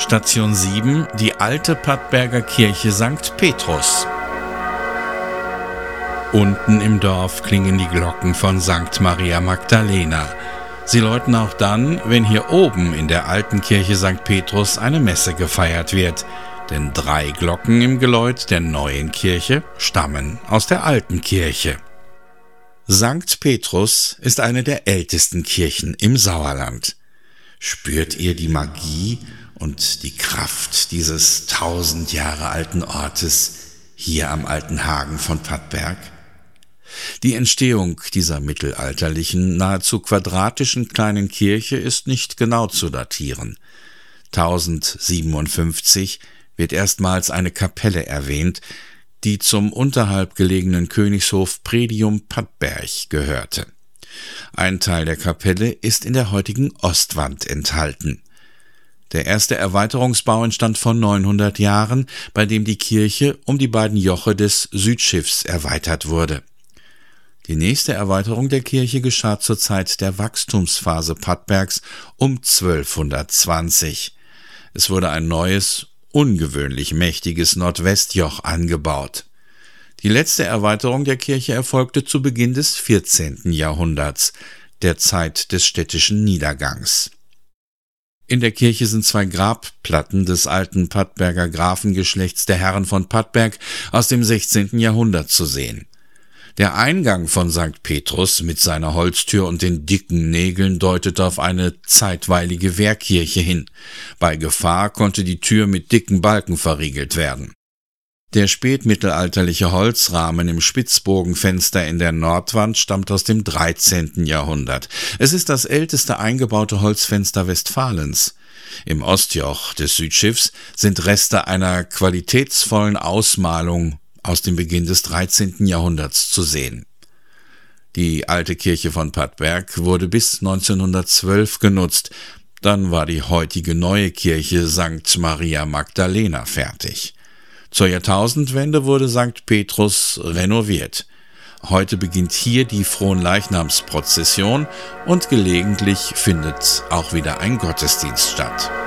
Station 7, die alte Padberger Kirche St. Petrus. Unten im Dorf klingen die Glocken von St. Maria Magdalena. Sie läuten auch dann, wenn hier oben in der alten Kirche St. Petrus eine Messe gefeiert wird, denn 3 Glocken im Geläut der neuen Kirche stammen aus der alten Kirche. St. Petrus ist eine der ältesten Kirchen im Sauerland. Spürt ihr die Magie und die Kraft dieses 1000 Jahre alten Ortes hier am alten Hagen von Padberg? Die Entstehung dieser mittelalterlichen, nahezu quadratischen kleinen Kirche ist nicht genau zu datieren. 1057 wird erstmals eine Kapelle erwähnt, die zum unterhalb gelegenen Königshof Predium Padberg gehörte. Ein Teil der Kapelle ist in der heutigen Ostwand enthalten. Der erste Erweiterungsbau entstand vor 900 Jahren, bei dem die Kirche um die beiden Joche des Südschiffs erweitert wurde. Die nächste Erweiterung der Kirche geschah zur Zeit der Wachstumsphase Padbergs um 1220. Es wurde ein neues, ungewöhnlich mächtiges Nordwestjoch angebaut. Die letzte Erweiterung der Kirche erfolgte zu Beginn des 14. Jahrhunderts, der Zeit des städtischen Niedergangs. In der Kirche sind 2 Grabplatten des alten Padberger Grafengeschlechts der Herren von Padberg aus dem 16. Jahrhundert zu sehen. Der Eingang von St. Petrus mit seiner Holztür und den dicken Nägeln deutet auf eine zeitweilige Wehrkirche hin. Bei Gefahr konnte die Tür mit dicken Balken verriegelt werden. Der spätmittelalterliche Holzrahmen im Spitzbogenfenster in der Nordwand stammt aus dem 13. Jahrhundert. Es ist das älteste eingebaute Holzfenster Westfalens. Im Ostjoch des Südschiffs sind Reste einer qualitätsvollen Ausmalung aus dem Beginn des 13. Jahrhunderts zu sehen. Die alte Kirche von Padberg wurde bis 1912 genutzt. Dann war die heutige neue Kirche St. Maria Magdalena fertig. Zur Jahrtausendwende wurde St. Petrus renoviert. Heute beginnt hier die Fronleichnamsprozession und gelegentlich findet auch wieder ein Gottesdienst statt.